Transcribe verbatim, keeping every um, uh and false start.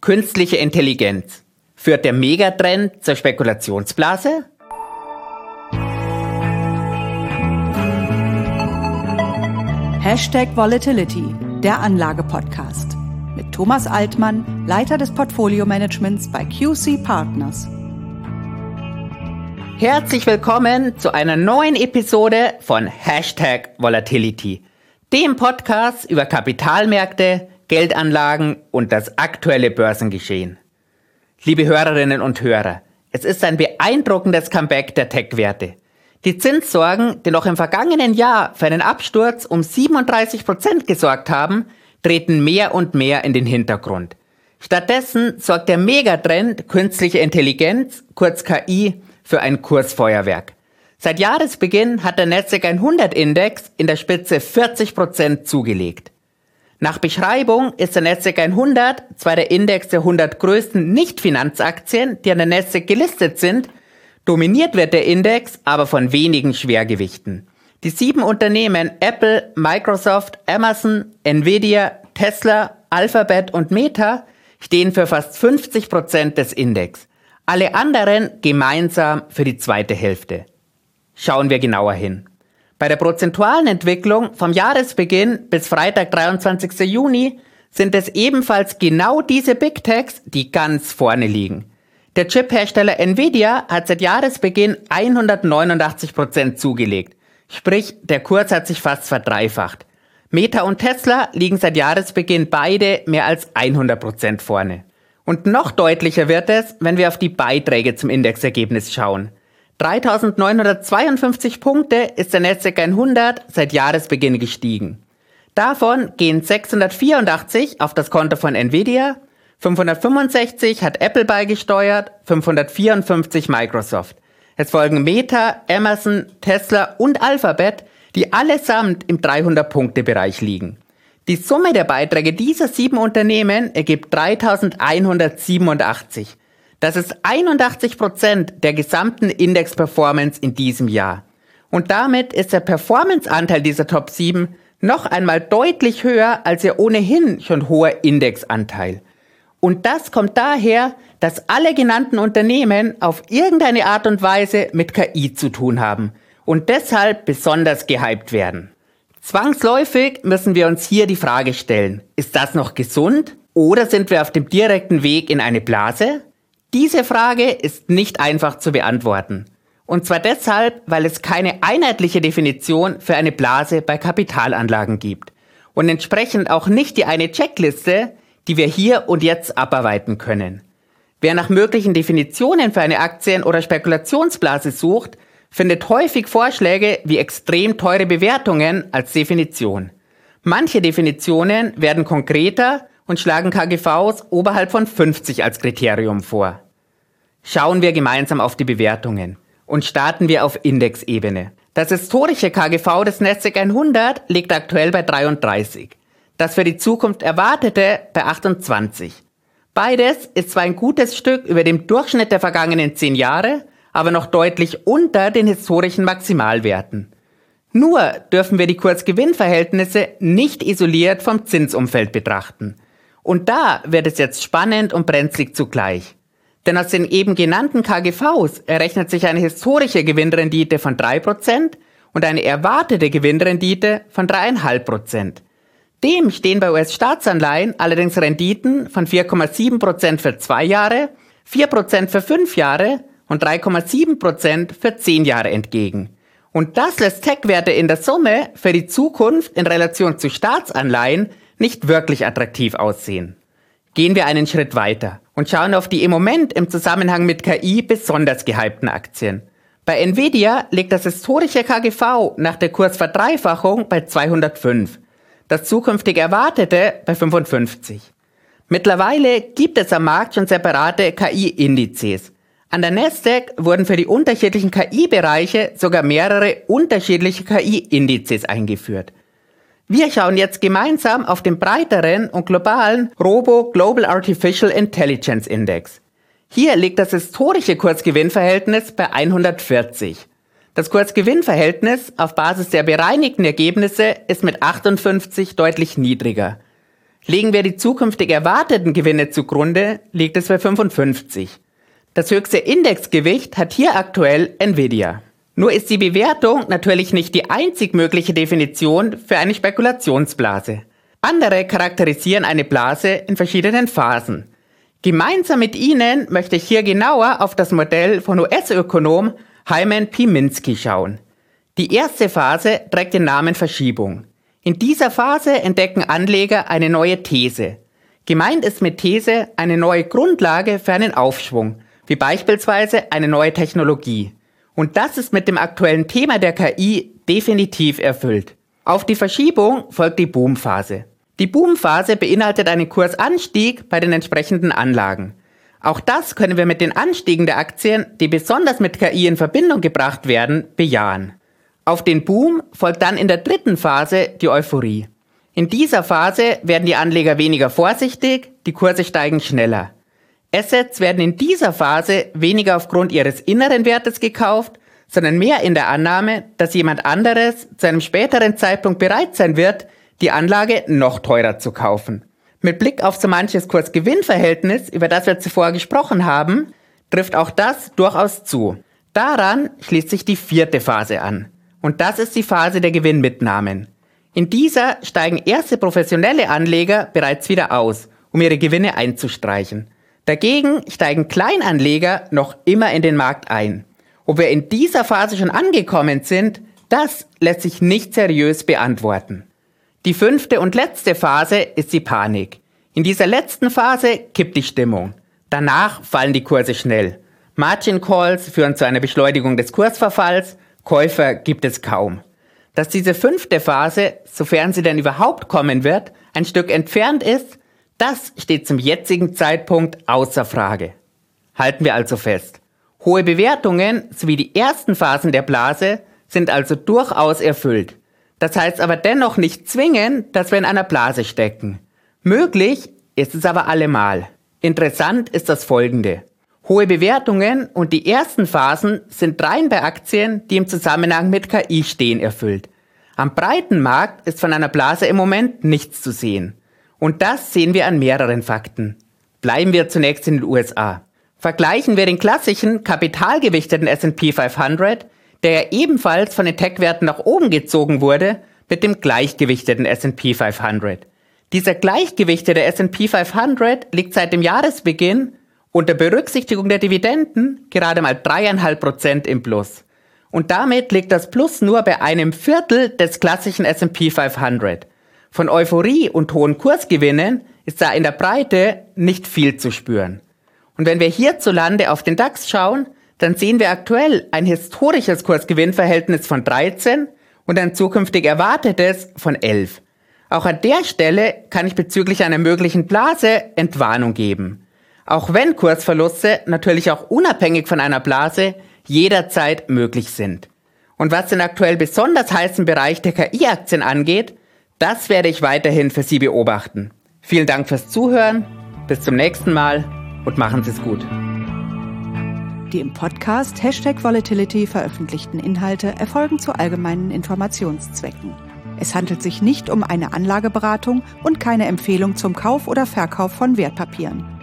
Künstliche Intelligenz. Führt der Megatrend zur Spekulationsblase? Hashtag Volatility, der Anlage-Podcast. Mit Thomas Altmann, Leiter des Portfolio-Managements bei Q C Partners. Herzlich willkommen zu einer neuen Episode von Hashtag Volatility, dem Podcast über Kapitalmärkte, Geldanlagen und das aktuelle Börsengeschehen. Liebe Hörerinnen und Hörer, es ist ein beeindruckendes Comeback der Tech-Werte. Die Zinssorgen, die noch im vergangenen Jahr für einen Absturz um siebenunddreißig Prozent gesorgt haben, treten mehr und mehr in den Hintergrund. Stattdessen sorgt der Megatrend Künstliche Intelligenz, kurz K I, für ein Kursfeuerwerk. Seit Jahresbeginn hat der Nasdaq hundert Index in der Spitze vierzig Prozent zugelegt. Nach Beschreibung ist der Nasdaq hundert zwar der Index der hundert größten Nicht-Finanzaktien, die an der Nasdaq gelistet sind, dominiert wird der Index aber von wenigen Schwergewichten. Die sieben Unternehmen Apple, Microsoft, Amazon, Nvidia, Tesla, Alphabet und Meta stehen für fast fünfzig Prozent des Index. Alle anderen gemeinsam für die zweite Hälfte. Schauen wir genauer hin. Bei der prozentualen Entwicklung vom Jahresbeginn bis Freitag, dreiundzwanzigsten Juni, sind es ebenfalls genau diese Big Techs, die ganz vorne liegen. Der Chip-Hersteller Nvidia hat seit Jahresbeginn hundertneunundachtzig Prozent zugelegt. Sprich, der Kurs hat sich fast verdreifacht. Meta und Tesla liegen seit Jahresbeginn beide mehr als hundert Prozent vorne. Und noch deutlicher wird es, wenn wir auf die Beiträge zum Indexergebnis schauen. dreitausendneunhundertzweiundfünfzig Punkte ist der Nasdaq hundert seit Jahresbeginn gestiegen. Davon gehen sechshundertvierundachtzig auf das Konto von Nvidia, fünfhundertfünfundsechzig hat Apple beigesteuert, fünfhundertvierundfünfzig Microsoft. Es folgen Meta, Amazon, Tesla und Alphabet, die allesamt im dreihundert-Punkte-Bereich liegen. Die Summe der Beiträge dieser sieben Unternehmen ergibt dreitausendeinhundertsiebenundachtzig. Das ist einundachtzig Prozent der gesamten Index-Performance in diesem Jahr. Und damit ist der Performance-Anteil dieser Top sieben noch einmal deutlich höher als ihr ohnehin schon hoher Indexanteil. Und das kommt daher, dass alle genannten Unternehmen auf irgendeine Art und Weise mit K I zu tun haben und deshalb besonders gehypt werden. Zwangsläufig müssen wir uns hier die Frage stellen, ist das noch gesund oder sind wir auf dem direkten Weg in eine Blase? Diese Frage ist nicht einfach zu beantworten. Und zwar deshalb, weil es keine einheitliche Definition für eine Blase bei Kapitalanlagen gibt. Und entsprechend auch nicht die eine Checkliste, die wir hier und jetzt abarbeiten können. Wer nach möglichen Definitionen für eine Aktien- oder Spekulationsblase sucht, findet häufig Vorschläge wie extrem teure Bewertungen als Definition. Manche Definitionen werden konkreter und schlagen K G Vs oberhalb von fünfzig als Kriterium vor. Schauen wir gemeinsam auf die Bewertungen und starten wir auf Indexebene. Das historische K G V des Nasdaq hundert liegt aktuell bei dreiunddreißig, das für die Zukunft erwartete bei achtundzwanzig. Beides ist zwar ein gutes Stück über dem Durchschnitt der vergangenen zehn Jahre, aber noch deutlich unter den historischen Maximalwerten. Nur dürfen wir die Kursgewinnverhältnisse nicht isoliert vom Zinsumfeld betrachten. Und da wird es jetzt spannend und brenzlig zugleich. Denn aus den eben genannten K G Vs errechnet sich eine historische Gewinnrendite von drei Prozent und eine erwartete Gewinnrendite von drei Komma fünf Prozent. Dem stehen bei U S-Staatsanleihen allerdings Renditen von vier Komma sieben Prozent für zwei Jahre, vier Prozent für fünf Jahre und drei Komma sieben Prozent für zehn Jahre entgegen. Und das lässt Tech-Werte in der Summe für die Zukunft in Relation zu Staatsanleihen nicht wirklich attraktiv aussehen. Gehen wir einen Schritt weiter und schauen auf die im Moment im Zusammenhang mit K I besonders gehypten Aktien. Bei Nvidia liegt das historische K G V nach der Kursverdreifachung bei zweihundertfünf, das zukünftig erwartete bei fünfundfünfzig. Mittlerweile gibt es am Markt schon separate K I-Indizes. An der Nasdaq wurden für die unterschiedlichen K I-Bereiche sogar mehrere unterschiedliche K I-Indizes eingeführt. Wir schauen jetzt gemeinsam auf den breiteren und globalen Robo Global Artificial Intelligence Index. Hier liegt das historische Kursgewinnverhältnis bei hundertvierzig. Das Kursgewinnverhältnis auf Basis der bereinigten Ergebnisse ist mit achtundfünfzig deutlich niedriger. Legen wir die zukünftig erwarteten Gewinne zugrunde, liegt es bei fünfundfünfzig. Das höchste Indexgewicht hat hier aktuell Nvidia. Nur ist die Bewertung natürlich nicht die einzig mögliche Definition für eine Spekulationsblase. Andere charakterisieren eine Blase in verschiedenen Phasen. Gemeinsam mit Ihnen möchte ich hier genauer auf das Modell von U S-Ökonom Hyman P. Minsky schauen. Die erste Phase trägt den Namen Verschiebung. In dieser Phase entdecken Anleger eine neue These. Gemeint ist mit These eine neue Grundlage für einen Aufschwung, wie beispielsweise eine neue Technologie. Und das ist mit dem aktuellen Thema der K I definitiv erfüllt. Auf die Verschiebung folgt die Boomphase. Die Boomphase beinhaltet einen Kursanstieg bei den entsprechenden Anlagen. Auch das können wir mit den Anstiegen der Aktien, die besonders mit K I in Verbindung gebracht werden, bejahen. Auf den Boom folgt dann in der dritten Phase die Euphorie. In dieser Phase werden die Anleger weniger vorsichtig, die Kurse steigen schneller. Assets werden in dieser Phase weniger aufgrund ihres inneren Wertes gekauft, sondern mehr in der Annahme, dass jemand anderes zu einem späteren Zeitpunkt bereit sein wird, die Anlage noch teurer zu kaufen. Mit Blick auf so manches Kurs-Gewinn-Verhältnis, über das wir zuvor gesprochen haben, trifft auch das durchaus zu. Daran schließt sich die vierte Phase an. Und das ist die Phase der Gewinnmitnahmen. In dieser steigen erste professionelle Anleger bereits wieder aus, um ihre Gewinne einzustreichen. Dagegen steigen Kleinanleger noch immer in den Markt ein. Ob wir in dieser Phase schon angekommen sind, das lässt sich nicht seriös beantworten. Die fünfte und letzte Phase ist die Panik. In dieser letzten Phase kippt die Stimmung. Danach fallen die Kurse schnell. Margin Calls führen zu einer Beschleunigung des Kursverfalls, Käufer gibt es kaum. Dass diese fünfte Phase, sofern sie denn überhaupt kommen wird, ein Stück entfernt ist, das steht zum jetzigen Zeitpunkt außer Frage. Halten wir also fest. Hohe Bewertungen sowie die ersten Phasen der Blase sind also durchaus erfüllt. Das heißt aber dennoch nicht zwingend, dass wir in einer Blase stecken. Möglich ist es aber allemal. Interessant ist das Folgende. Hohe Bewertungen und die ersten Phasen sind rein bei Aktien, die im Zusammenhang mit K I stehen, erfüllt. Am breiten Markt ist von einer Blase im Moment nichts zu sehen. Und das sehen wir an mehreren Fakten. Bleiben wir zunächst in den U S A. Vergleichen wir den klassischen, kapitalgewichteten S and P fünfhundert, der ja ebenfalls von den Tech-Werten nach oben gezogen wurde, mit dem gleichgewichteten S and P fünfhundert. Dieser gleichgewichtete S and P fünfhundert liegt seit dem Jahresbeginn unter Berücksichtigung der Dividenden gerade mal drei Komma fünf Prozent im Plus. Und damit liegt das Plus nur bei einem Viertel des klassischen S and P fünfhundert. Von Euphorie und hohen Kursgewinnen ist da in der Breite nicht viel zu spüren. Und wenn wir hierzulande auf den DAX schauen, dann sehen wir aktuell ein historisches Kursgewinnverhältnis von dreizehn und ein zukünftig erwartetes von elf. Auch an der Stelle kann ich bezüglich einer möglichen Blase Entwarnung geben. Auch wenn Kursverluste natürlich auch unabhängig von einer Blase jederzeit möglich sind. Und was den aktuell besonders heißen Bereich der K I-Aktien angeht, das werde ich weiterhin für Sie beobachten. Vielen Dank fürs Zuhören, bis zum nächsten Mal und machen Sie es gut. Die im Podcast Hashtag Volatility veröffentlichten Inhalte erfolgen zu allgemeinen Informationszwecken. Es handelt sich nicht um eine Anlageberatung und keine Empfehlung zum Kauf oder Verkauf von Wertpapieren.